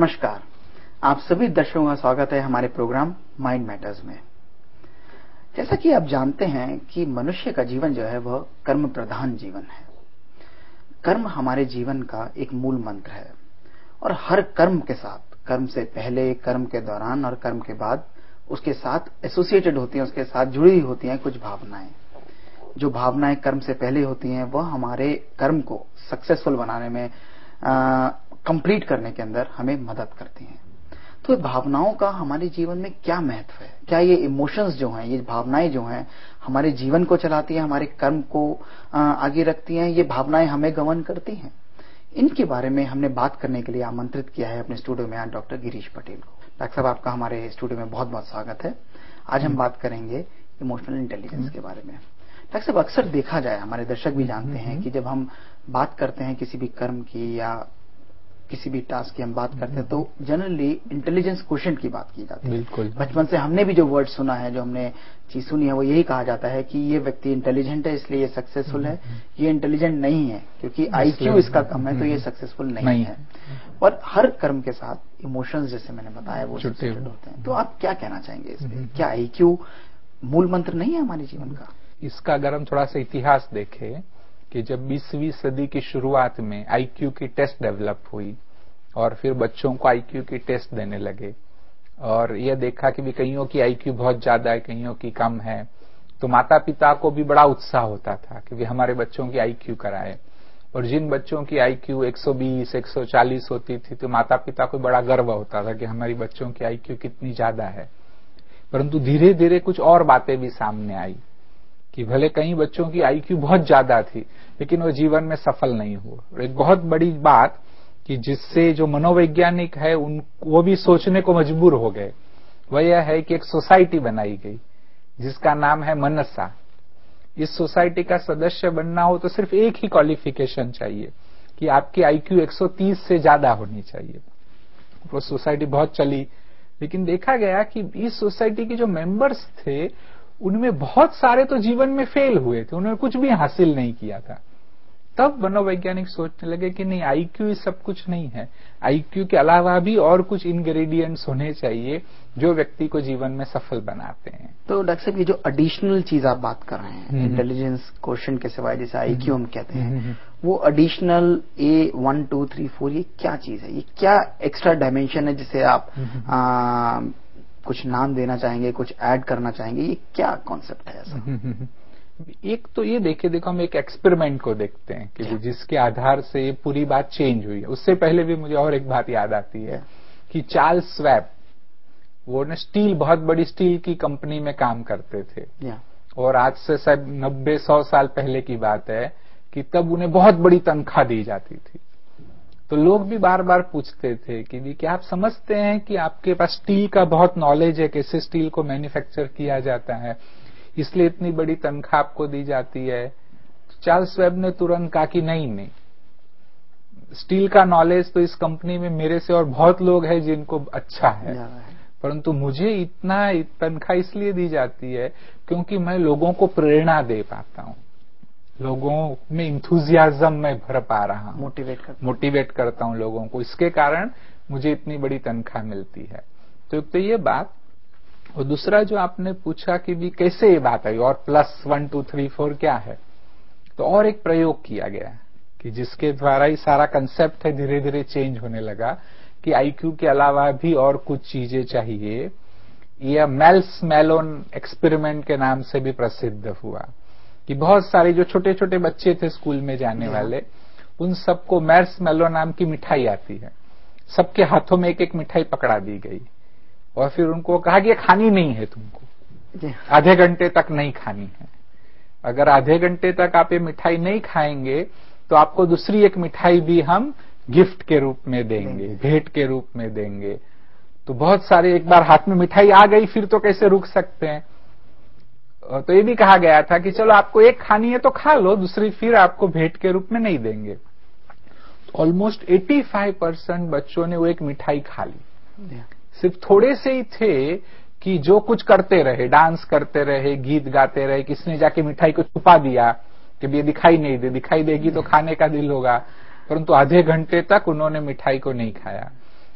नमस्कार, आप सभी दर्शकों का स्वागत है हमारे प्रोग्राम माइंड मैटर्स में। जैसा कि आप जानते हैं कि मनुष्य का जीवन जो है वह कर्म प्रधान जीवन है। कर्म हमारे जीवन का एक मूल मंत्र है और हर कर्म के साथ, कर्म से पहले, कर्म के दौरान और कर्म के बाद उसके साथ एसोसिएटेड होती हैं, उसके साथ जुड़ी होती हैं कुछ भावनाएं। जो भावनाएं कर्म से पहले होती हैं वह हमारे कर्म को सक्सेसफुल बनाने में, कंप्लीट करने के अंदर हमें मदद करती हैं। तो भावनाओं का हमारे जीवन में क्या महत्व है? क्या ये इमोशंस जो हैं, ये भावनाएं जो हैं, हमारे जीवन को चलाती हैं, हमारे कर्म को आगे रखती हैं? ये भावनाएं हमें गवर्न करती हैं? इनके बारे में हमने बात करने के लिए आमंत्रित किया है अपने स्टूडियो में आज डॉक्टर गिरीश पटेल को। डॉक्टर साहब, आपका हमारे स्टूडियो में बहुत बहुत स्वागत है। आज हम बात करेंगे इमोशनल इंटेलिजेंस के बारे में। डॉक्टर साहब, अक्सर देखा जाए, हमारे दर्शक भी जानते हैं कि जब हम बात करते हैं किसी भी कर्म की या किसी भी टास्क की हम बात करते हैं तो जनरली इंटेलिजेंस क्वोशिएंट की बात की जाती है। बिल्कुल। बचपन से हमने भी जो वर्ड सुना है, जो हमने चीज सुनी है, वो यही कहा जाता है कि ये व्यक्ति इंटेलिजेंट है इसलिए ये सक्सेसफुल है, ये इंटेलिजेंट नहीं है क्योंकि आईक्यू इसका कम है तो ये सक्सेसफुल नहीं है। और हर कर्म के साथ इमोशंस, जैसे मैंने बताया, वो एसोसिएटेड होते हैं। तो आप क्या कहना चाहेंगे इस पे? क्या आईक्यू मूल मंत्र नहीं है हमारे जीवन का? इसका अगर हम थोड़ा सा इतिहास देखें कि जब 20वीं सदी की शुरुआत में आईक्यू की टेस्ट डेवलप हुई और फिर बच्चों को आईक्यू की टेस्ट देने लगे और यह देखा कि भी कईयों की आईक्यू बहुत ज्यादा है, कईयों की कम है, तो माता पिता को भी बड़ा उत्साह होता था कि भी हमारे बच्चों की आईक्यू कराए। और जिन बच्चों की आईक्यू 120, 140 होती थी तो माता पिता को बड़ा गर्व होता था कि हमारी बच्चों की आईक्यू कितनी ज्यादा है। परंतु धीरे धीरे कुछ और बातें भी सामने आई कि भले कई बच्चों की आईक्यू बहुत ज्यादा थी लेकिन वो जीवन में सफल नहीं हुआ। और एक बहुत बड़ी बात कि जिससे जो मनोवैज्ञानिक है वो भी सोचने को मजबूर हो गए, वह यह है कि एक सोसाइटी बनाई गई जिसका नाम है मनसा। इस सोसाइटी का सदस्य बनना हो तो सिर्फ एक ही क्वालिफिकेशन चाहिए कि आपकी आईक्यू 130 से ज्यादा होनी चाहिए। वो सोसाइटी बहुत चली, लेकिन देखा गया कि इस सोसाइटी के जो मेंबर्स थे उनमें बहुत सारे तो जीवन में फेल हुए थे, उन्होंने कुछ भी हासिल नहीं किया था। तब मनोवैज्ञानिक सोचने लगे कि नहीं, आईक्यू ही सब कुछ नहीं है, आईक्यू के अलावा भी और कुछ इंग्रेडिएंट्स होने चाहिए जो व्यक्ति को जीवन में सफल बनाते हैं। तो डॉक्टर साहब, ये जो एडिशनल चीज आप बात कर रहे हैं, इंटेलिजेंस क्वोशिएंट के सिवाय, जैसे आईक्यू हम कहते हैं, वो एडिशनल A1, 2, 3, 4, ये क्या चीज है? ये क्या एक्स्ट्रा डायमेंशन है जिसे आप कुछ नाम देना चाहेंगे, कुछ ऐड करना चाहेंगे? ये क्या कॉन्सेप्ट है ऐसा? एक तो ये देखो हम एक एक्सपेरिमेंट को देखते हैं कि जिसके आधार से ये पूरी बात चेंज हुई है। उससे पहले भी मुझे और एक बात याद आती है कि चार्ल्स स्वैब, वो ने स्टील, बहुत बड़ी स्टील की कंपनी में काम करते थे और आज से शायद 90-100 साल पहले की बात है कि तब उन्हें बहुत बड़ी तनख्वाह दी जाती थी। तो लोग भी बार बार पूछते थे कि क्या आप समझते हैं कि आपके पास स्टील का बहुत नॉलेज है, कैसे स्टील को मैन्युफैक्चर किया जाता है, इसलिए इतनी बड़ी तनख्वाह आपको दी जाती है? तो चार्ल्स वेब ने तुरंत कहा कि नहीं, स्टील का नॉलेज तो इस कंपनी में मेरे से और बहुत लोग हैं जिनको अच्छा है, परंतु मुझे इतना तनख्वाह इसलिए दी जाती है क्योंकि मैं लोगों को प्रेरणा दे पाता हूं, लोगों में इंथुजियाज्म में भर पा रहा हूं, मोटिवेट करता हूं लोगों को, इसके कारण मुझे इतनी बड़ी तनख्वाह मिलती है। तो ये बात। और दूसरा जो आपने पूछा कि भी कैसे ये बात आई और +1, 2, 3, 4 क्या है, तो और एक प्रयोग किया गया कि जिसके द्वारा ही सारा कंसेप्ट है धीरे धीरे चेंज होने लगा कि आईक्यू के अलावा भी और कुछ चीजें चाहिए। यह मेल्स मेलोन एक्सपेरिमेंट के नाम से भी प्रसिद्ध हुआ कि बहुत सारे जो छोटे छोटे बच्चे थे स्कूल में जाने वाले, उन सबको मेल्स मेलो नाम की मिठाई आती है, सबके हाथों में एक एक मिठाई पकड़ा दी गई और फिर उनको कहा कि ये खानी नहीं है, तुमको आधे घंटे तक नहीं खानी है। अगर आधे घंटे तक आप ये मिठाई नहीं खाएंगे तो आपको दूसरी एक मिठाई भी हम गिफ्ट के रूप में देंगे, भेंट के रूप में देंगे। तो बहुत सारे, एक बार हाथ में मिठाई आ गई फिर तो कैसे रुक सकते हैं। तो ये भी कहा गया था कि चलो आपको एक खानी है तो खा लो, दूसरी फिर आपको भेंट के रूप में नहीं देंगे। ऑलमोस्ट 85% बच्चों ने वो एक मिठाई खा ली। सिर्फ थोड़े से ही थे कि जो कुछ करते रहे, डांस करते रहे, गीत गाते रहे, किसने जाके मिठाई को छुपा दिया कि ये दिखाई नहीं दे, दिखाई देगी तो खाने का दिल होगा, परंतु आधे घंटे तक उन्होंने मिठाई को नहीं खाया।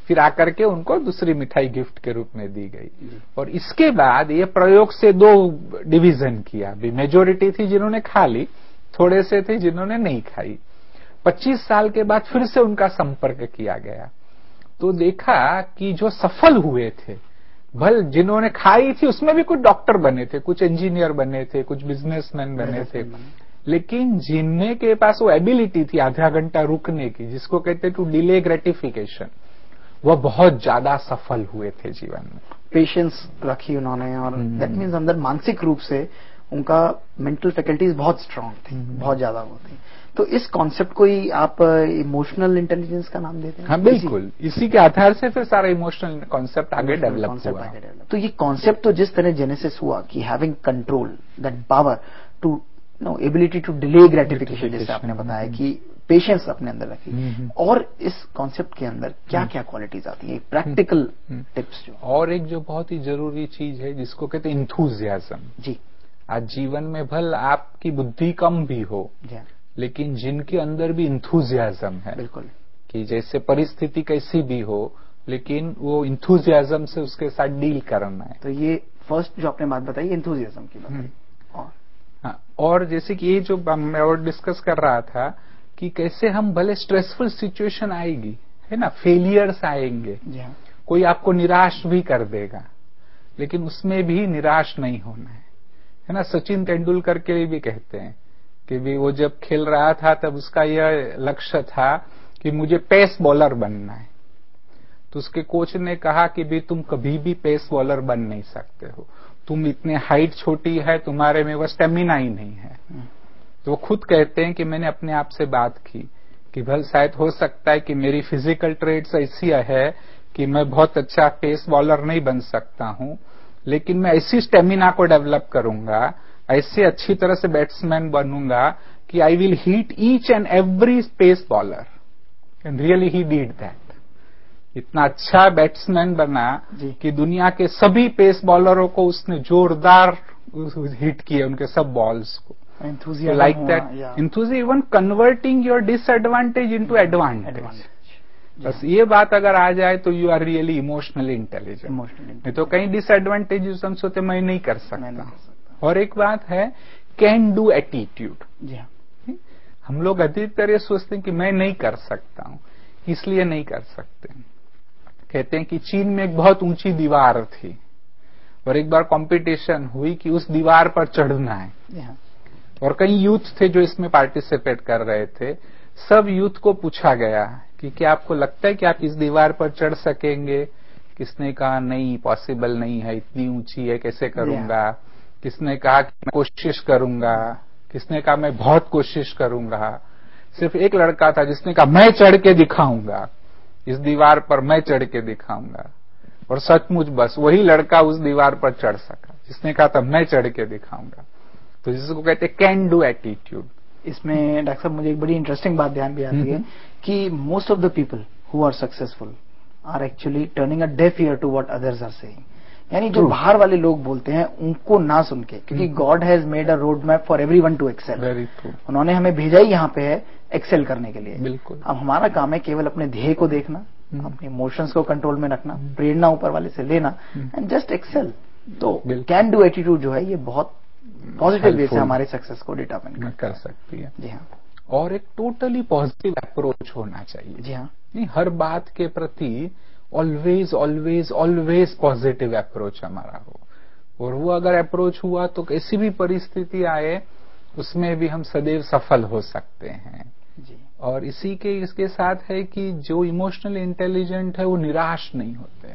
फिर आकर के उनको दूसरी मिठाई गिफ्ट के रूप में दी गई। और इसके बाद ये प्रयोग से 2 डिवीजन किया। अभी मेजोरिटी थी जिन्होंने खा ली, थोड़े से थे जिन्होंने नहीं खाई। 25 साल के बाद फिर से उनका संपर्क किया गया, तो देखा कि जो सफल हुए थे, भल जिन्होंने खाई थी उसमें भी कुछ डॉक्टर बने थे, कुछ इंजीनियर बने थे, कुछ बिजनेसमैन बने थे, लेकिन जिनमें के पास वो एबिलिटी थी आधा घंटा रुकने की, जिसको कहते टू डिले ग्रेटिफिकेशन, वह बहुत ज्यादा सफल हुए थे जीवन में। पेशेंस रखी उन्होंने, और दैट मीन्स अंदर मानसिक रूप से उनका मेंटल फैकल्टीज बहुत स्ट्रांग थी, बहुत ज्यादा वो थी। तो इस कॉन्सेप्ट को ही आप इमोशनल इंटेलिजेंस का नाम देते हैं? हाँ बिल्कुल, इसी के आधार से फिर सारा इमोशनल कॉन्सेप्ट आगे डेवलप हुआ। तो ये कॉन्सेप्ट तो जिस तरह जेनेसिस हुआ कि having control, that power to ability to delay gratification, जैसे आपने बताया कि पेशेंस अपने अंदर रखी, और इस कॉन्सेप्ट के अंदर क्या क्या क्वालिटीज आती है, प्रैक्टिकल टिप्स जो। और एक जो बहुत ही जरूरी चीज है जिसको कहते हैं इंथुजियाज्म। जी, आज जीवन में भल आपकी बुद्धि कम भी हो, लेकिन जिनके अंदर भी इंथुजियाज्म है, बिल्कुल, कि जैसे परिस्थिति कैसी भी हो, लेकिन वो इंथुजियाज्म से उसके साथ डील करना है। तो ये फर्स्ट जो आपने बात बताई इंथुजियाज्म की बताई। और जैसे कि ये जो मैं और डिस्कस कर रहा था कि कैसे हम भले स्ट्रेसफुल सिचुएशन आएगी, है ना, फेलियर्स आएंगे, कोई आपको निराश भी कर देगा, लेकिन उसमें भी निराश नहीं होना है ना। सचिन तेंदुलकर के लिए भी कहते हैं कि भी वो जब खेल रहा था तब उसका यह लक्ष्य था कि मुझे पेस बॉलर बनना है, तो उसके कोच ने कहा कि भी तुम कभी भी पेस बॉलर बन नहीं सकते हो, तुम इतने हाइट छोटी है, तुम्हारे में वो स्टेमिना ही नहीं है। तो वो खुद कहते हैं कि मैंने अपने आप से बात की कि भल शायद हो सकता है कि मेरी फिजिकल ट्रेड्स ऐसी है कि मैं बहुत अच्छा पेस बॉलर नहीं बन सकता हूं, लेकिन मैं ऐसी स्टेमिना को डेवलप करूंगा, ऐसे अच्छी तरह से बैट्समैन बनूंगा कि I will hit each and every pace bowler. And really he did that. इतना अच्छा बैट्समैन बना कि दुनिया के सभी पेस बॉलरों को उसने जोरदार हिट किए, उनके सब बॉल्स को। Like that enthusiasm, even converting your disadvantage into advantage. बस ये बात अगर आ जाए तो you are really emotionally intelligent. नहीं तो कहीं डिसएडवांटेजेस हम सोचते मैं नहीं कर सकता। और एक बात है कैन डू एटीट्यूड। हम लोग अधिकतर ये सोचते हैं कि मैं नहीं कर सकता हूं, इसलिए नहीं कर सकते। कहते हैं कि चीन में एक बहुत ऊंची दीवार थी और एक बार कंपटीशन हुई कि उस दीवार पर चढ़ना है, और कई यूथ थे जो इसमें पार्टिसिपेट कर रहे थे। सब यूथ को पूछा गया कि क्या आपको लगता है कि आप इस दीवार पर चढ़ सकेंगे? किसने कहा नहीं, पॉसिबल नहीं है, इतनी ऊंची है, कैसे करूंगा। किसने कहा कि मैं कोशिश करूंगा, किसने कहा मैं बहुत कोशिश करूंगा। सिर्फ एक लड़का था जिसने कहा मैं चढ़ के दिखाऊंगा, इस दीवार पर मैं चढ़ के दिखाऊंगा। और सचमुच बस वही लड़का उस दीवार पर चढ़ सका जिसने कहा था मैं चढ़ के दिखाऊंगा। तो जिसको कहते हैं कैन डू एटीट्यूड। इसमें डॉक्टर साहब मुझे एक बड़ी इंटरेस्टिंग बात ध्यान भी आती है कि most of the people who are successful are actually turning a deaf ear to what others are saying. यानी जो बाहर वाले लोग बोलते हैं उनको ना सुन के, क्योंकि God has made a road map for everyone to excel. Very true. उन्होंने हमें भेजा ही यहाँ पे है एक्सेल करने के लिए। बिल्कुल। अब हमारा काम है केवल अपने ध्येय को देखना, अपने इमोशंस को कंट्रोल में रखना, प्रेरणा ऊपर वाले से लेना एंड जस्ट एक्सेल। तो कैन डू एटीट्यूड जो है ये बहुत पॉजिटिव वे से हमारे सक्सेस को डिटरमाइन कर सकती है। जी हाँ। और एक टोटली पॉजिटिव अप्रोच होना चाहिए। जी हाँ। नहीं, हर बात के प्रति always always always positive approach हमारा हो, और वो अगर अप्रोच हुआ तो कैसी भी परिस्थिति आए उसमें भी हम सदैव सफल हो सकते हैं जी। और इसके साथ है कि जो इमोशनल इंटेलिजेंट है वो निराश नहीं होते।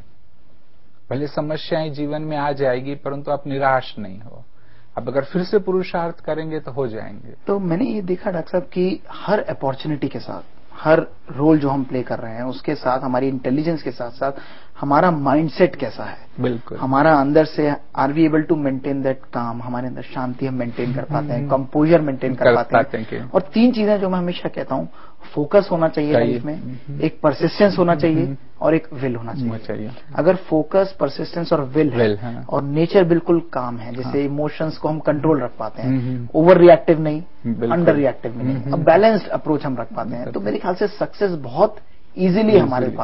भले समस्याएं जीवन में आ जाएगी परंतु आप निराश नहीं हो, अब अगर फिर से पुरुषार्थ करेंगे तो हो जाएंगे। तो मैंने ये देखा डॉक्टर साहब कि हर अपॉर्चुनिटी के साथ, हर रोल जो हम प्ले कर रहे हैं उसके साथ हमारी इंटेलिजेंस के साथ साथ हमारा माइंडसेट कैसा है। बिल्कुल। हमारा अंदर से are we able to maintain that काम, हमारे अंदर शांति हम मेंटेन कर पाते हैं, कंपोजर मेंटेन कर पाते हैं। और 3 चीजें जो मैं हमेशा कहता हूं, फोकस होना चाहिए लाइफ में, एक परसिस्टेंस होना चाहिए और एक विल होना चाहिए। अगर फोकस, परसिस्टेंस और विल है और नेचर बिल्कुल काम है, जैसे इमोशंस को हम कंट्रोल रख पाते हैं, ओवर रिएक्टिव नहीं, अंडर रिएक्टिव नहीं, अब बैलेंस्ड अप्रोच हम रख पाते हैं, तो मेरे ख्याल से सक्सेस बहुत इजीली हमारे पास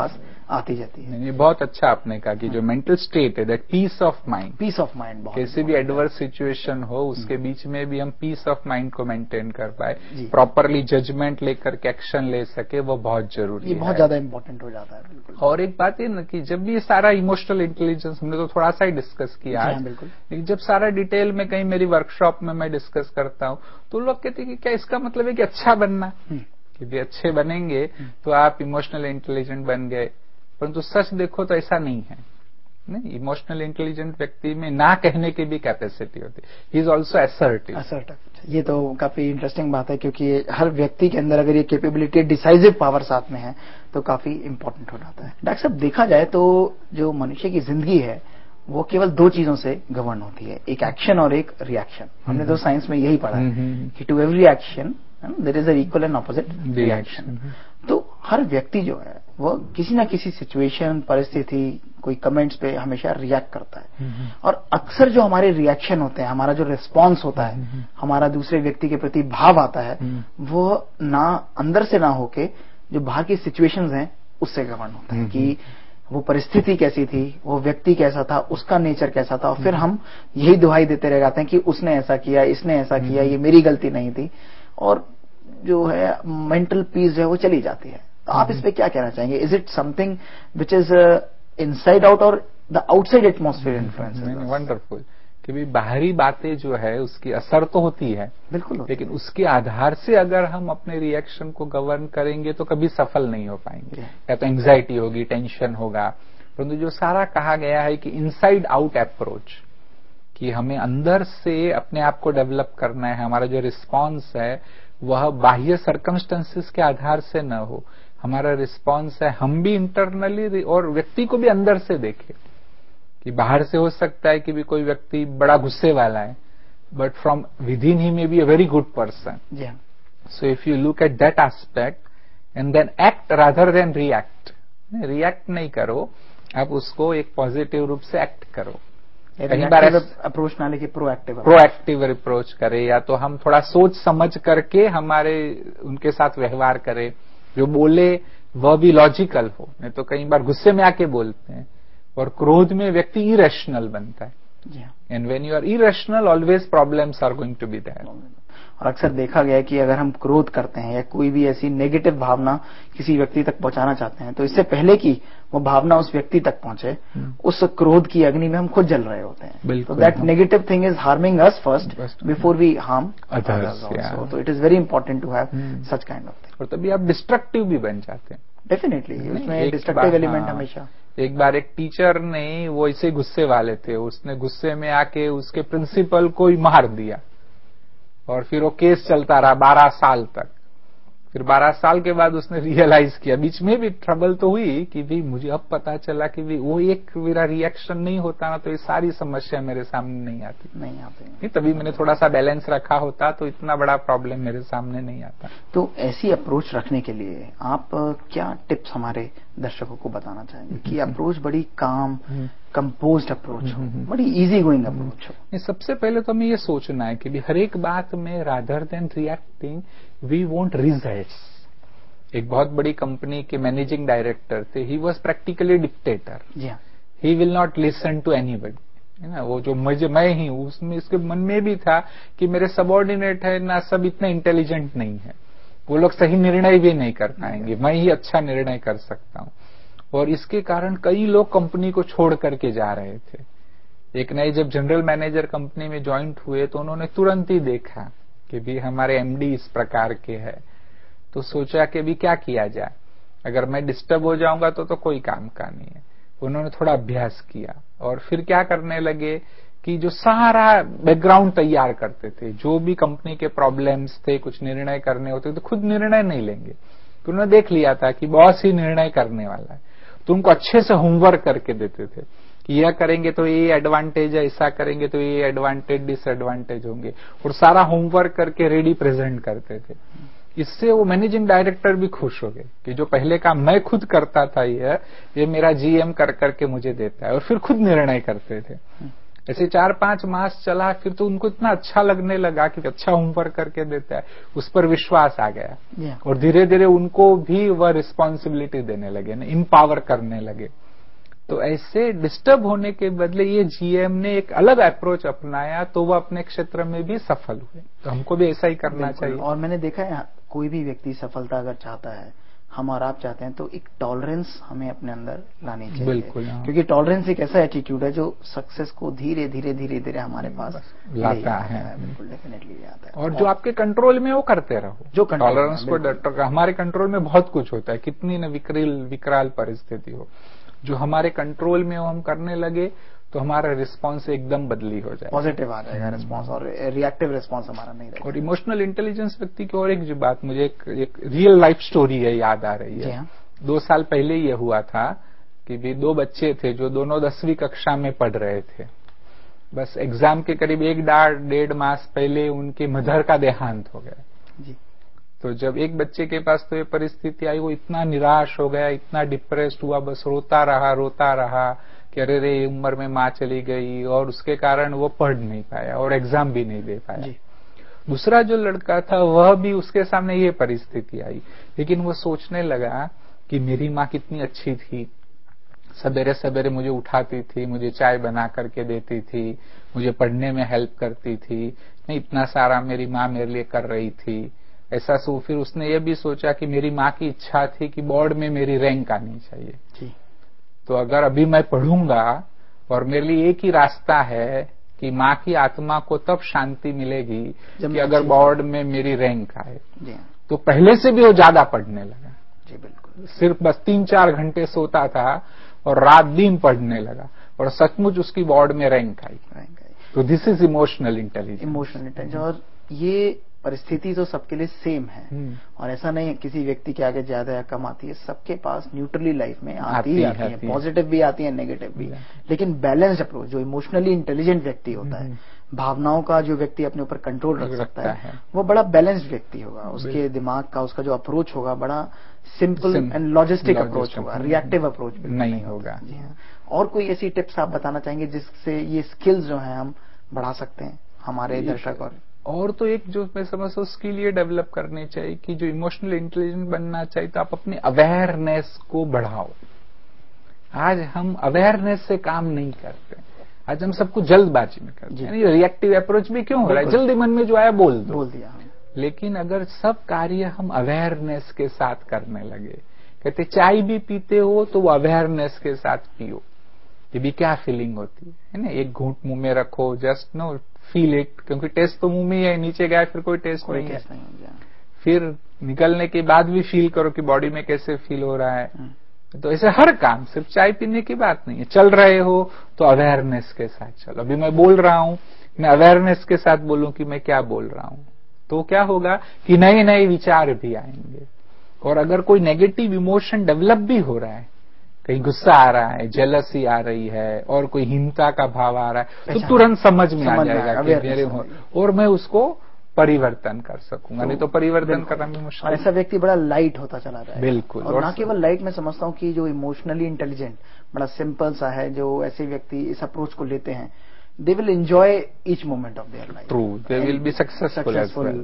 आती जाती है। ये बहुत अच्छा आपने कहा कि जो मेंटल स्टेट है, that peace of mind, peace of mind बहुत कैसे भी एडवर्स सिचुएशन हो उसके बीच में भी हम पीस ऑफ माइंड को मेंटेन कर पाए, प्रॉपरली जजमेंट लेकर के एक्शन ले सके, वो बहुत जरूरी है। ये बहुत ज्यादा इंपॉर्टेंट हो जाता है। बिल्कुल। और एक बात है ना कि जब भी ये सारा इमोशनल इंटेलिजेंस हमने तो थोड़ा सा ही डिस्कस किया आज, बिल्कुल, लेकिन जब सारा डिटेल में कहीं मेरी वर्कशॉप में मैं डिस्कस करता हूं तो लोग कहते हैं कि क्या इसका मतलब है कि अच्छा बनना, कि भी अच्छे बनेंगे तो आप इमोशनल इंटेलिजेंट बन गए, परंतु सच देखो तो ऐसा नहीं है। नहीं, इमोशनल इंटेलिजेंट व्यक्ति में ना कहने की भी कैपेसिटी होती है। He is also assertive. ये तो काफी इंटरेस्टिंग बात है, क्योंकि हर व्यक्ति के अंदर अगर ये कैपेबिलिटी, डिसाइसिव पावर साथ में है तो काफी इंपॉर्टेंट हो जाता है। डॉक्टर साहब, देखा जाए तो जो मनुष्य की जिंदगी है वो केवल दो चीजों से गवर्न होती है, एक एक्शन और एक रिएक्शन। हमने तो साइंस में यही पढ़ा है कि to every action there is a equal and opposite reaction. तो हर व्यक्ति जो है वो किसी ना किसी सिचुएशन, परिस्थिति, कोई कमेंट्स पे हमेशा रिएक्ट करता है। और अक्सर जो हमारे रिएक्शन होते हैं, हमारा जो रिस्पॉन्स होता है, हमारा दूसरे व्यक्ति के प्रति भाव आता है, वो ना अंदर से ना होके जो बाहर की सिचुएशंस हैं उससे गवर्न होता है कि वो परिस्थिति कैसी थी, वो व्यक्ति कैसा था, उसका नेचर कैसा था, और फिर हम यही दुहाई देते रह जाते हैं कि उसने ऐसा किया, इसने ऐसा किया, ये मेरी गलती नहीं थी, और जो है मेंटल पीस जो है वो चली जाती है। तो आप इस पे क्या कहना चाहेंगे? Is it something which is inside out और the outside atmosphere influences? Wonderful कि भी बाहरी बातें जो है उसकी असर तो होती है, बिल्कुल, लेकिन उसके आधार से अगर हम अपने रिएक्शन को गवर्न करेंगे तो कभी सफल नहीं हो पाएंगे। या तो एंग्जाइटी होगी, टेंशन होगा। परंतु जो सारा कहा गया है कि इनसाइड आउट अप्रोच, कि हमें अंदर से अपने आप को डेवलप करना है, हमारा जो रिस्पॉन्स है वह बाह्य सर्कमस्टेंसेस के आधार से न हो, हमारा रिस्पॉन्स है हम भी इंटरनली और व्यक्ति को भी अंदर से देखें। कि बाहर से हो सकता है कि भी कोई व्यक्ति बड़ा गुस्से वाला है, but from within he may be a very good person. So if you look at that aspect and then act rather than react नहीं करो, आप उसको एक पॉजिटिव रूप से एक्ट करो। कई बार अप्रोच ना लेके प्रोएक्टिव अप्रोच करे, या तो हम थोड़ा सोच समझ करके हमारे उनके साथ व्यवहार करें, जो बोले वह भी लॉजिकल हो। नहीं तो कई बार गुस्से में आके बोलते हैं और क्रोध में व्यक्ति इरेशनल बनता है। And when you are irrational always problems are going to be there. और अक्सर देखा गया है कि अगर हम क्रोध करते हैं या कोई भी ऐसी नेगेटिव भावना किसी व्यक्ति तक पहुंचाना चाहते हैं, तो इससे पहले कि वो भावना उस व्यक्ति तक पहुंचे, उस क्रोध की अग्नि में हम खुद जल रहे होते हैं। तो that negative thing is harming us first before we harm others also. तो it is very important to have such kind of thing. और तभी आप डिस्ट्रक्टिव भी बन जाते हैं। डेफिनेटली उसमें डिस्ट्रक्टिव एलिमेंट हमेशा। एक बार एक टीचर ने, वो ऐसे गुस्से वाले थे, उसने गुस्से में आके उसके प्रिंसिपल को ही मार दिया और फिर वो केस चलता रहा 12 साल तक। फिर 12 साल के बाद उसने रियलाइज किया, बीच में भी ट्रबल तो हुई कि भी मुझे अब पता चला कि भी वो एक मेरा रिएक्शन नहीं होता ना तो ये सारी समस्या मेरे सामने नहीं आती। तभी मैंने थोड़ा सा बैलेंस रखा होता तो इतना बड़ा प्रॉब्लम मेरे सामने नहीं आता। तो ऐसी अप्रोच रखने के लिए आप क्या टिप्स हमारे दर्शकों को बताना चाहेंगे कि अप्रोच बड़ी काम, कंपोज्ड अप्रोच हो, बड़ी इजी गोइंग अप्रोच हो? सबसे पहले तो हमें ये सोचना है कि भी हर एक बात में rather than reacting we want results. एक बहुत बड़ी कंपनी के मैनेजिंग डायरेक्टर थे, he was practically dictator. He will not listen to anybody, है ना। वो जो मैं ही हूं, उसमें इसके मन में भी था कि मेरे सबऑर्डिनेट है ना, सब इतने इंटेलिजेंट नहीं है, वो लोग सही निर्णय भी नहीं कर पाएंगे, मैं ही अच्छा निर्णय कर सकता हूं। और इसके कारण कई लोग कंपनी को छोड़ करके जा रहे थे। एक नए जब जनरल मैनेजर कंपनी में ज्वाइंट हुए तो उन्होंने तुरंत ही देखा कि भी हमारे एमडी इस प्रकार के है, तो सोचा कि भी क्या किया जाए, अगर मैं डिस्टर्ब हो जाऊंगा तो कोई काम का नहीं है। उन्होंने थोड़ा अभ्यास किया और फिर क्या करने लगे कि जो सारा बैकग्राउंड तैयार करते थे, जो भी कंपनी के प्रॉब्लम्स थे, कुछ निर्णय करने होते तो खुद निर्णय नहीं लेंगे। तो उन्होंने देख लिया था कि बॉस ही निर्णय करने वाला है, तो उनको अच्छे से होमवर्क करके देते थे कि यह करेंगे तो ये एडवांटेज है, ऐसा करेंगे तो ये एडवांटेज डिसएडवांटेज होंगे, और सारा होमवर्क करके रेडी प्रेजेंट करते थे। इससे वो मैनेजिंग डायरेक्टर भी खुश हो गए कि जो पहले काम मैं खुद करता था ये मेरा जीएम कर करके मुझे देता है, और फिर खुद निर्णय करते थे। ऐसे 4-5 मास चला, फिर तो उनको इतना अच्छा लगने लगा कि अच्छा होमवर्क करके देता है, उस पर विश्वास आ गया और धीरे धीरे उनको भी वह रिस्पॉन्सिबिलिटी देने लगे ना, एम्पावर करने लगे। तो ऐसे डिस्टर्ब होने के बदले ये जीएम ने एक अलग अप्रोच अपनाया, तो वह अपने क्षेत्र में भी सफल हुए। तो हमको भी ऐसा ही करना चाहिए। और मैंने देखा है कोई भी व्यक्ति सफलता अगर चाहता है, हम और आप चाहते हैं, तो एक टॉलरेंस हमें अपने अंदर लानी चाहिए। बिल्कुल, हाँ। क्योंकि टॉलरेंस एक ऐसा एटीट्यूड है जो सक्सेस को धीरे धीरे धीरे धीरे हमारे पास लाता है। बिल्कुल, डेफिनेटली आता है। और जो आपके कंट्रोल में वो करते रहो, जो टॉलरेंस को डॉक्टर का, हमारे कंट्रोल में बहुत कुछ होता है, कितनी न विकराल परिस्थिति हो, जो हमारे कंट्रोल में हो हम करने लगे तो हमारा रिस्पांस एकदम बदली हो जाएगा, पॉजिटिव आ जाएगा रिस्पांस, और रिएक्टिव रिस्पांस हमारा नहीं रहेगा। और इमोशनल इंटेलिजेंस व्यक्ति की और एक जो बात, मुझे एक रियल लाइफ स्टोरी है याद आ रही है। 2 साल पहले ये हुआ था कि भी 2 बच्चे थे जो दोनों 10वीं कक्षा में पढ़ रहे थे। बस एग्जाम के करीब 1-1.5 मास पहले उनके मदर का देहांत हो गया जी। तो जब एक बच्चे के पास तो ये परिस्थिति आई, वो इतना निराश हो गया, इतना डिप्रेस्ड हुआ, बस रोता रहा कि अरे रे उम्र में माँ चली गई, और उसके कारण वो पढ़ नहीं पाया और एग्जाम भी नहीं दे पाया। दूसरा जो लड़का था वह भी, उसके सामने ये परिस्थिति आई, लेकिन वो सोचने लगा कि मेरी माँ कितनी अच्छी थी, सवेरे सवेरे मुझे उठाती थी, मुझे चाय बना करके देती थी, मुझे पढ़ने में हेल्प करती थी, इतना सारा मेरी माँ मेरे लिए कर रही थी। ऐसा फिर उसने ये भी सोचा कि मेरी माँ की इच्छा थी कि बोर्ड में मेरी रैंक आनी चाहिए जी। तो अगर अभी मैं पढ़ूंगा, और मेरे लिए एक ही रास्ता है कि माँ की आत्मा को तब शांति मिलेगी कि अगर बोर्ड में मेरी रैंक आए। तो पहले से भी वो ज्यादा पढ़ने लगा। जी बिल्कुल। सिर्फ बस 3-4 घंटे सोता था और रात दिन पढ़ने लगा, और सचमुच उसकी बोर्ड में रैंक आई। तो दिस इज इमोशनल इंटेलिजेंस। और ये परिस्थिति तो सबके लिए सेम है, और ऐसा नहीं है किसी व्यक्ति के आगे ज्यादा या कम आती है, सबके पास न्यूट्रली लाइफ में आती है, पॉजिटिव भी आती है, नेगेटिव भी, लेकिन बैलेंस्ड अप्रोच, जो इमोशनली इंटेलिजेंट व्यक्ति होता है, भावनाओं का जो व्यक्ति अपने ऊपर कंट्रोल रख सकता है, वो बड़ा बैलेंस्ड व्यक्ति होगा। उसके दिमाग का, उसका जो अप्रोच होगा, बड़ा सिंपल एंड लॉजिस्टिक अप्रोच होगा, रिएक्टिव अप्रोच नहीं होगा। जी हाँ। और कोई ऐसी टिप्स आप बताना चाहेंगे जिससे ये स्किल्स जो हैं हम बढ़ा सकते हैं हमारे दर्शक? और तो एक जो मैं समझता हूँ स्किल ये डेवलप करनी चाहिए कि जो इमोशनल इंटेलिजेंट बनना चाहिए, तो आप अपने अवेयरनेस को बढ़ाओ। आज हम अवेयरनेस से काम नहीं करते, आज हम सब कुछ जल्दबाजी में करते हैं। रिएक्टिव अप्रोच भी क्यों हो रहा है, जल्दी मन में जो आया बोल दिया। लेकिन अगर सब कार्य हम अवेयरनेस के साथ करने लगे, कहते चाय भी पीते हो तो वो अवेयरनेस के साथ पियो कि भी क्या फीलिंग होती है ना। एक घूंट मुंह में रखो, जस्ट नो फील इट, क्योंकि टेस्ट तो मुंह में ही है, नीचे गया फिर कोई टेस्ट नहीं है। फिर निकलने के बाद भी फील करो कि बॉडी में कैसे फील हो रहा है। तो ऐसे हर काम, सिर्फ चाय पीने की बात नहीं है। चल रहे हो तो अवेयरनेस के साथ चलो। अभी मैं बोल रहा हूं, मैं अवेयरनेस के साथ बोलूं कि मैं क्या बोल रहा हूं, तो क्या होगा कि नए नए विचार भी आएंगे। और अगर कोई नेगेटिव इमोशन डेवलप भी हो रहा है, कहीं गुस्सा आ रहा है, जेलसी आ रही है, और कोई हिंसा का भाव आ रहा है, तो तुरंत समझ में आ जाएगा कि मेरे हो, और मैं उसको परिवर्तन कर सकूंगा। नहीं तो परिवर्तन करना भी मुश्किल। और ऐसा व्यक्ति बड़ा लाइट होता चला जाएगा। बिल्कुल। और ना केवल लाइट, मैं समझता हूँ कि जो इमोशनली इंटेलिजेंट, बड़ा सिंपल सा है, जो ऐसे व्यक्ति इस अप्रोच को लेते हैं, they will enjoy each moment of their life. True, they will be successful.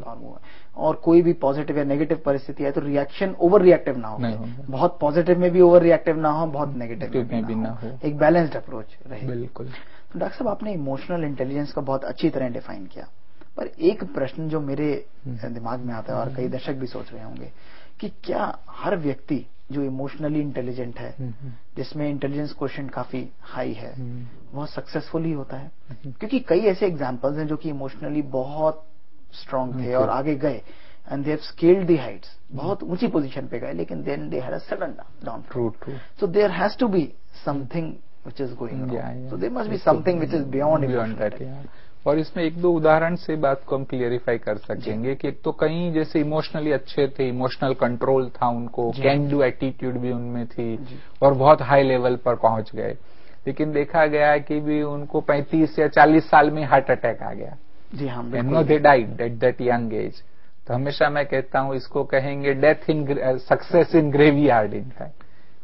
और कोई भी पॉजिटिव या नेगेटिव परिस्थिति है तो रिएक्शन ओवर रिएक्टिव ना हो, बहुत पॉजिटिव में भी ओवर रिएक्टिव ना हो, बहुत नेगेटिव में भी ना हो, एक बैलेंस्ड अप्रोच रहे। बिल्कुल। तो डॉक्टर साहब, आपने इमोशनल इंटेलिजेंस को बहुत अच्छी तरह डिफाइन किया, पर एक प्रश्न जो मेरे दिमाग में आता है और कई दर्शक भी सोच रहे होंगे कि क्या हर व्यक्ति जो इमोशनली इंटेलिजेंट है, जिसमें इंटेलिजेंस क्वोशिएंट काफी हाई है, वह सक्सेसफुल ही होता है? क्योंकि कई ऐसे एग्जांपल्स हैं जो कि इमोशनली बहुत स्ट्रांग थे और आगे गए, and they have scaled the heights, बहुत ऊंची पोजीशन पे गए, लेकिन then they had a sudden downfall. So there has to be something which is going wrong. So there must be something which is beyond that. और इसमें 1-2 उदाहरण से बात को हम क्लियरिफाई कर सकेंगे कि एक तो कहीं जैसे इमोशनली अच्छे थे, इमोशनल कंट्रोल था उनको, कैन डू एटीट्यूड भी उनमें थी, और बहुत हाई लेवल पर पहुंच गए, लेकिन देखा गया कि भी उनको 35 या 40 साल में हार्ट अटैक आ गया। जी हाँ, बिल्कुल। They died at that young age. तो हमेशा मैं कहता हूं इसको कहेंगे death in success in graveyard in fact,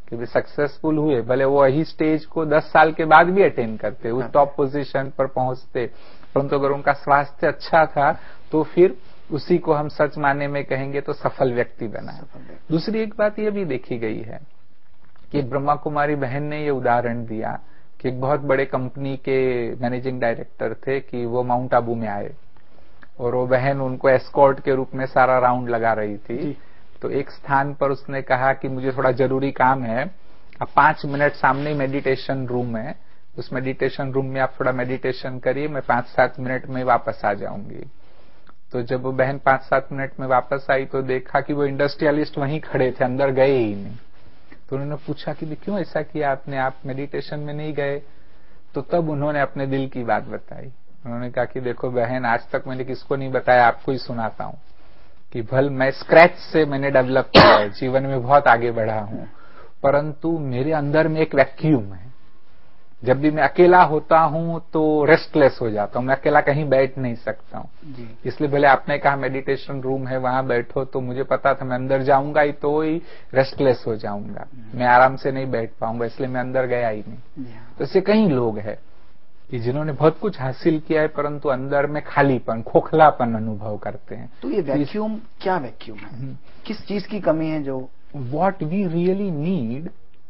कि वे सक्सेसफुल हुए, भले वो वही स्टेज को 10 साल के बाद भी अटेन करते, वो टॉप पोजीशन पर पहुंचते, परंतु अगर उनका स्वास्थ्य अच्छा था तो फिर उसी को हम सच माने में कहेंगे तो सफल व्यक्ति बना है। दूसरी एक बात यह भी देखी गई है कि ब्रह्मा कुमारी बहन ने ये उदाहरण दिया कि एक बहुत बड़े कंपनी के मैनेजिंग डायरेक्टर थे कि वो माउंट आबू में आए और वो बहन उनको एस्कॉर्ट के रूप में सारा राउंड लगा रही थी। तो एक स्थान पर उसने कहा कि मुझे थोड़ा जरूरी काम है, अब 5 मिनट सामने मेडिटेशन रूम है, उस मेडिटेशन रूम में आप थोड़ा मेडिटेशन करिए, मैं 5-7 मिनट में वापस आ जाऊंगी। तो जब वो बहन 5-7 मिनट में वापस आई तो देखा कि वो इंडस्ट्रियलिस्ट वहीं खड़े थे, अंदर गए ही नहीं। तो उन्होंने पूछा कि क्यों ऐसा किया आपने, आप मेडिटेशन में नहीं गए? तो तब उन्होंने अपने दिल की बात बताई। उन्होंने कहा कि देखो बहन, आज तक मैंने किसको नहीं बताया, आपको ही सुनाता हूं कि भल मैं स्क्रैच से मैंने डेवलप किया है, जीवन में बहुत आगे बढ़ा हूं, परंतु मेरे अंदर में एक वैक्यूम है। जब भी मैं अकेला होता हूं तो रेस्टलेस हो जाता हूं, मैं अकेला कहीं बैठ नहीं सकता हूं। इसलिए भले आपने कहा मेडिटेशन रूम है वहां बैठो, तो मुझे पता था मैं अंदर जाऊंगा ही तो ही रेस्टलेस हो जाऊंगा, मैं आराम से नहीं बैठ पाऊंगा, इसलिए मैं अंदर गया ही नहीं। तो ऐसे कई लोग हैं कि जिन्होंने बहुत कुछ हासिल किया है परंतु अंदर में खालीपन, खोखलापन अनुभव करते हैं। तो ये वैक्यूम क्या वैक्यूम है, किस चीज की कमी है? जो व्हाट वी रियली नीड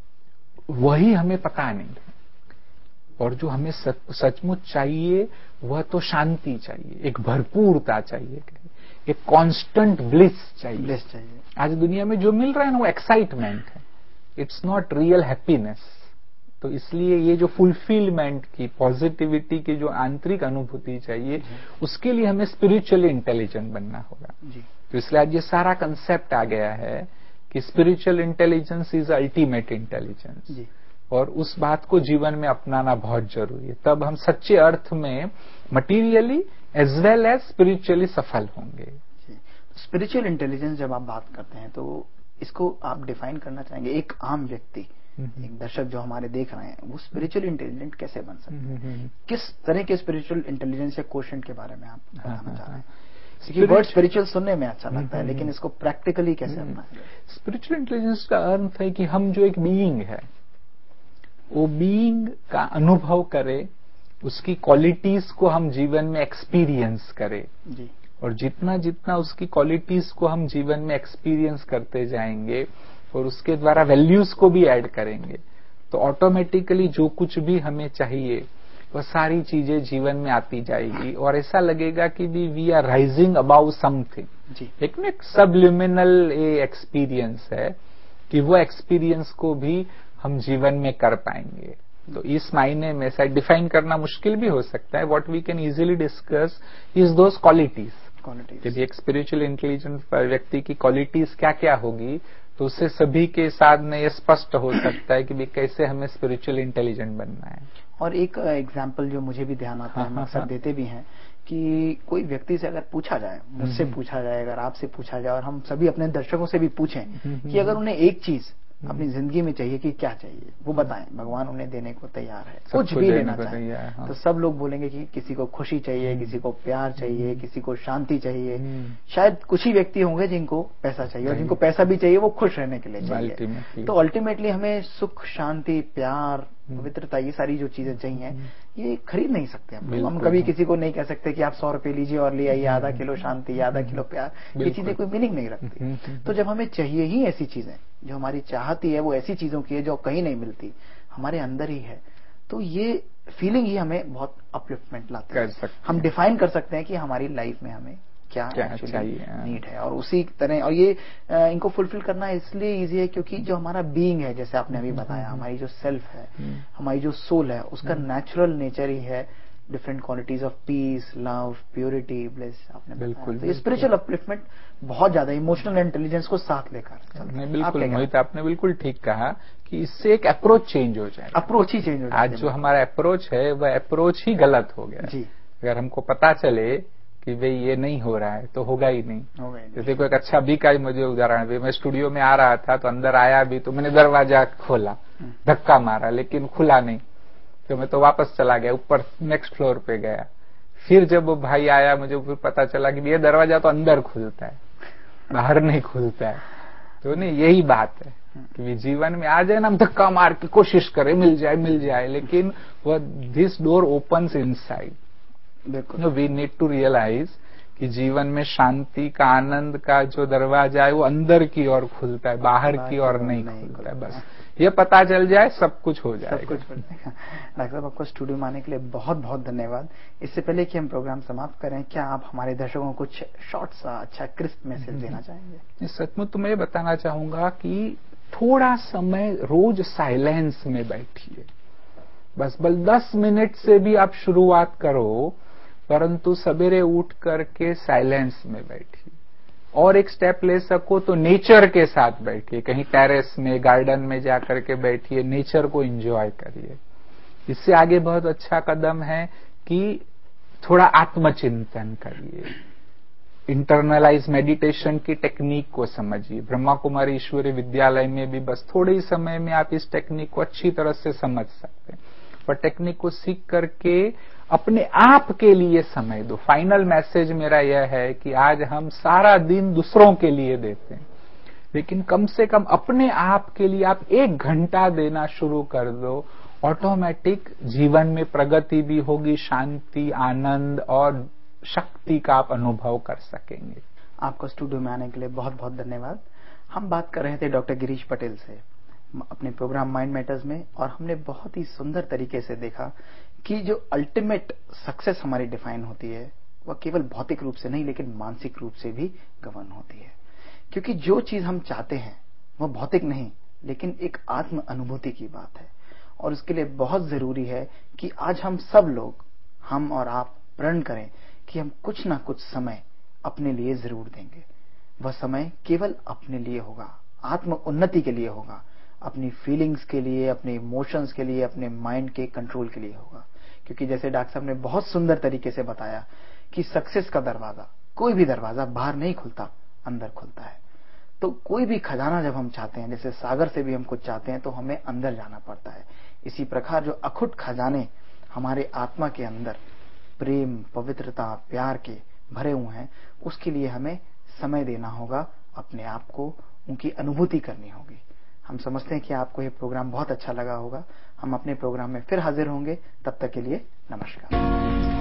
वही हमें पता नहीं, और जो हमें सचमुच चाहिए वह तो शांति चाहिए, एक भरपूरता चाहिए, एक कांस्टेंट ब्लिस चाहिए। आज दुनिया में जो मिल रहा है ना वो एक्साइटमेंट है, इट्स नॉट रियल हैप्पीनेस। तो इसलिए ये जो फुलफिलमेंट की, पॉजिटिविटी की जो आंतरिक अनुभूति चाहिए, उसके लिए हमें स्पिरिचुअली इंटेलिजेंट बनना होगा। तो इसलिए आज ये सारा कंसेप्ट आ गया है कि spiritual intelligence is ultimate intelligence, और उस बात को जीवन में अपनाना बहुत जरूरी है। तब हम सच्चे अर्थ में materially as well as spiritually सफल होंगे। स्पिरिचुअल इंटेलिजेंस जब आप बात करते हैं तो इसको आप डिफाइन करना चाहेंगे? एक आम व्यक्ति, एक दर्शक जो हमारे देख रहे हैं, वो स्पिरिचुअल इंटेलिजेंट कैसे बन सकते हैं? किस तरह के स्पिरिचुअल इंटेलिजेंस या क्वेश्चन के बारे में आप बताना चाह रहे हैं? क्योंकि वर्ड स्पिरिचुअल सुनने में अच्छा लगता है, लेकिन इसको प्रैक्टिकली कैसे अपनाएंगे? स्पिरिचुअल इंटेलिजेंस का अर्थ है कि हम जो एक बीइंग है, वो बीइंग का अनुभव करें, उसकी क्वालिटीज को हम जीवन में एक्सपीरियंस करें जी। और जितना जितना उसकी क्वालिटीज को हम जीवन में एक्सपीरियंस करते जाएंगे और उसके द्वारा वैल्यूज को भी ऐड करेंगे, तो ऑटोमेटिकली जो कुछ भी हमें चाहिए वह सारी चीजें जीवन में आती जाएगी, और ऐसा लगेगा कि we are rising above something. एक सबलिमिनल एक्सपीरियंस है कि वो एक्सपीरियंस को भी हम जीवन में कर पाएंगे। तो इस मायने में शायद डिफाइन करना मुश्किल भी हो सकता है। What we can easily discuss is those qualities. यदि एक स्पिरिचुअल इंटेलिजेंट व्यक्ति की क्वालिटीज क्या क्या होगी, तो उससे सभी के साथ में ये स्पष्ट हो सकता है कि कैसे हमें स्पिरिचुअल इंटेलिजेंट बनना है। और एक एग्जाम्पल जो मुझे भी ध्यान आता है, हम अक्सर देते भी हैं कि कोई व्यक्ति से अगर पूछा जाए, मुझसे पूछा जाए, अगर आपसे पूछा जाए, और हम सभी अपने दर्शकों से भी पूछें कि अगर उन्हें एक चीज अपनी जिंदगी में चाहिए कि क्या चाहिए, वो बताएं, भगवान उन्हें देने को तैयार है, कुछ भी लेना चाहे, तो सब लोग बोलेंगे कि किसी को खुशी चाहिए, किसी को प्यार चाहिए, किसी को शांति चाहिए। शायद कुछ ही व्यक्ति होंगे जिनको पैसा चाहिए, और जिनको पैसा भी चाहिए वो खुश रहने के लिए चाहिए। तो अल्टीमेटली हमें सुख, शांति, प्यार, पवित्रता, ये सारी जो चीजें चाहिए ये खरीद नहीं सकते हम कभी किसी को नहीं कह सकते कि आप 100 रुपए लीजिए और ले आइए आधा किलो शांति, आधा किलो प्यार। ये चीजें कोई मीनिंग नहीं रखती। तो जब हमें चाहिए ही ऐसी चीजें, जो हमारी चाहती है वो ऐसी चीजों की है जो कहीं नहीं मिलती, हमारे अंदर ही है, तो ये फीलिंग ही हमें बहुत अपलिफ्टमेंट लाती है। हम डिफाइन कर सकते हैं कि हमारी लाइफ में हमें क्या एक्चुअली नीड है, और उसी तरह, और ये इनको फुलफिल करना इसलिए इजी है क्योंकि जो हमारा बीइंग है, जैसे आपने अभी बताया, हमारी जो सेल्फ है, हमारी जो सोल है, उसका नेचुरल नेचर ही है different qualities of peace, love, purity, bliss, आपने बताया। तो स्पिरिचुअल अपलिफ्टमेंट बहुत ज्यादा इमोशनल इंटेलिजेंस को साथ लेकर। बिल्कुल मोहित, आपने बिल्कुल ठीक कहा कि इससे एक अप्रोच चेंज हो जाए। अप्रोच ही चेंज हो जाए। आज जो हमारा अप्रोच है वह अप्रोच ही गलत हो गया जी। अगर हमको पता चले कि भाई ये नहीं हो रहा है तो होगा ही नहीं। जैसे कोई एक अच्छा अभी का ही मुझे उदाहरण भी, मैं स्टूडियो में आ रहा था तो अंदर आया भी, तो मैंने दरवाजा खोला, धक्का मारा, लेकिन खुला नहीं, तो मैं तो वापस चला गया, ऊपर नेक्स्ट फ्लोर पे गया। फिर जब वो भाई आया, मुझे फिर पता चला कि ये दरवाजा तो अंदर खुलता है, बाहर नहीं खुलता है। तो नहीं, यही बात है, कि भी जीवन में आ जाए ना, हम धक्का मार के कोशिश करें मिल जाए, लेकिन वह दिस डोर ओपन्स इनसाइड। बिल्कुल। वी नीड टू रियलाइज कि जीवन में शांति का, आनंद का जो दरवाजा है वो अंदर की ओर खुलता है, बाहर की ओर नहीं खुलता है। बस ये पता चल जाए सब कुछ हो जाएगा। सब कुछ हो जाएगा। डॉक्टर साहब, आपको स्टूडियो में आने के लिए बहुत बहुत धन्यवाद। इससे पहले कि हम प्रोग्राम समाप्त करें, क्या आप हमारे दर्शकों को कुछ शॉर्ट सा अच्छा क्रिस्प मैसेज देना चाहेंगे? सचमुच तो मैं ये बताना चाहूंगा कि थोड़ा समय रोज साइलेंस में बैठिए। बस 10 मिनट से भी आप शुरुआत करो, परंतु सवेरे उठ करके साइलेंस में बैठिए। और एक स्टेप ले सको तो नेचर के साथ बैठिए, कहीं टेरेस में, गार्डन में जाकर के बैठिए, नेचर को एंजॉय करिए। इससे आगे बहुत अच्छा कदम है कि थोड़ा आत्मचिंतन करिए, इंटरनलाइज मेडिटेशन की टेक्निक को समझिए। ब्रह्मा कुमारी ईश्वरीय विद्यालय में भी बस थोड़े ही समय में आप इस टेक्निक को अच्छी तरह से समझ सकते हैं। पर टेक्निक को सीख करके अपने आप के लिए समय दो। फाइनल मैसेज मेरा यह है कि आज हम सारा दिन दूसरों के लिए देते हैं, लेकिन कम से कम अपने आप के लिए आप 1 घंटा देना शुरू कर दो। ऑटोमेटिक जीवन में प्रगति भी होगी, शांति, आनंद और शक्ति का आप अनुभव कर सकेंगे। आपको स्टूडियो में आने के लिए बहुत बहुत धन्यवाद। हम बात कर रहे थे डॉक्टर गिरीश पटेल से अपने प्रोग्राम माइंड मैटर्स में, और हमने बहुत ही सुंदर तरीके से देखा कि जो अल्टीमेट सक्सेस हमारी डिफाइन होती है वह केवल भौतिक रूप से नहीं, लेकिन मानसिक रूप से भी गवर्न होती है। क्योंकि जो चीज हम चाहते हैं वह भौतिक नहीं, लेकिन एक आत्म अनुभूति की बात है। और उसके लिए बहुत जरूरी है कि आज हम सब लोग, हम और आप, प्रण करें कि हम कुछ ना कुछ समय अपने लिए जरूर देंगे। वह समय केवल अपने लिए होगा, आत्म उन्नति के लिए होगा, अपनी फीलिंग्स के लिए, अपने इमोशंस के लिए, अपने माइंड के कंट्रोल के लिए होगा। क्योंकि जैसे डॉक्टर साहब ने बहुत सुंदर तरीके से बताया कि सक्सेस का दरवाजा, कोई भी दरवाजा बाहर नहीं खुलता, अंदर खुलता है। तो कोई भी खजाना जब हम चाहते हैं, जैसे सागर से भी हम कुछ चाहते हैं, तो हमें अंदर जाना पड़ता है। इसी प्रकार जो अखुट खजाने हमारे आत्मा के अंदर प्रेम, पवित्रता, प्यार के भरे हुए हैं, उसके लिए हमें समय देना होगा, अपने आप को उनकी अनुभूति करनी होगी। हम समझते हैं कि आपको ये प्रोग्राम बहुत अच्छा लगा होगा। हम अपने प्रोग्राम में फिर हाजिर होंगे, तब तक के लिए नमस्कार।